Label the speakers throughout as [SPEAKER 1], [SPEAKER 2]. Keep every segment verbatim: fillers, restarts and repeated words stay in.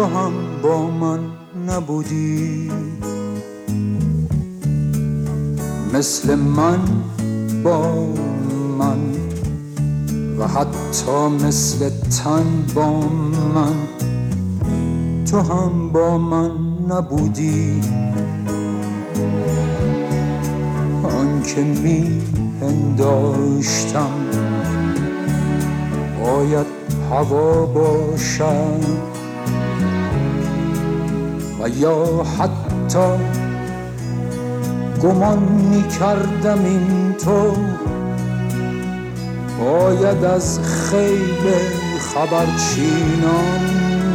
[SPEAKER 1] تو هم با من نبودی، مثل من با من و حتی مثل تن با من تو هم با من نبودی. آن که می پنداشتم باید هوا باشد و یا حتی گمان می کردم این تو باید از خیل خبرچینان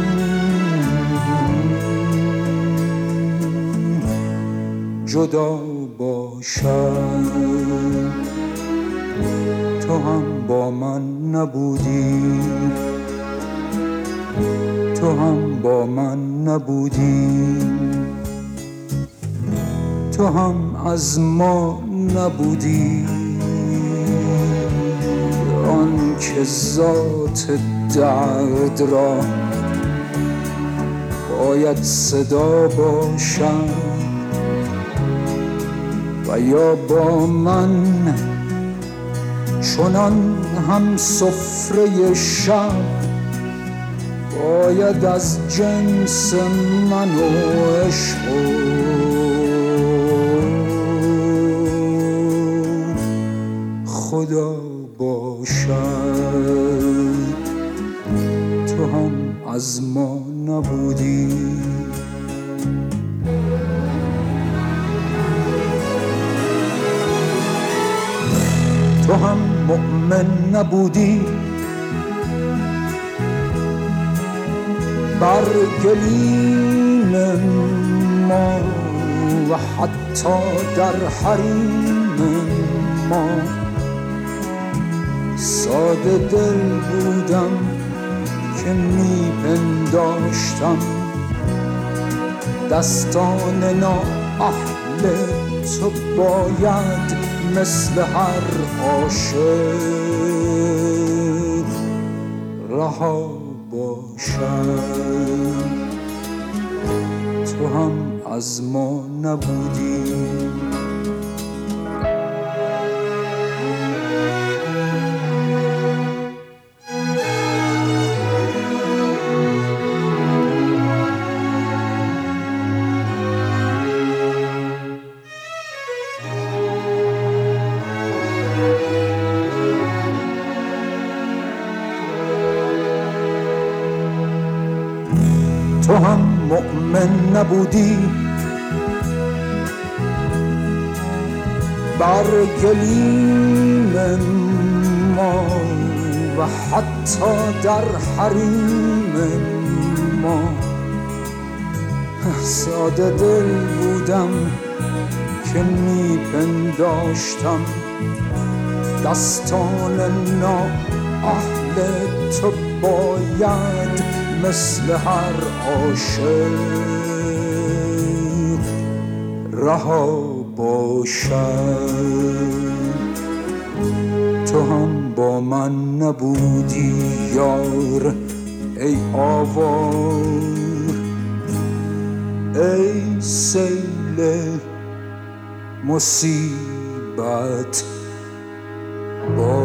[SPEAKER 1] جدا باشد. تو هم با من نبودی، تو هم با من نبودی، تو هم از ما نبودی. آن که ذات درد را باید صدا باشد و یا با من چنان هم سفره شب باید از جنس من و عشق خدا باشد. تو هم از ما نبودی، تو هم مؤمن نبودی بر گلیم ما و حتی در حریم ما. ساده دل بودم که می پنداشتم دستان نااهل تو باید مثل هر عاشق رها باشد. تو هم از ما نبودی، تو هم مؤمن نبودی بر گلیم ما و حتی در حریم ما. ساده دل بودم که می پنداشتم دستان نااهل تو باید مثل هر عاشق رها باشد. تو هم با من نبودی یار ای آوار، ای سیل مصیبت با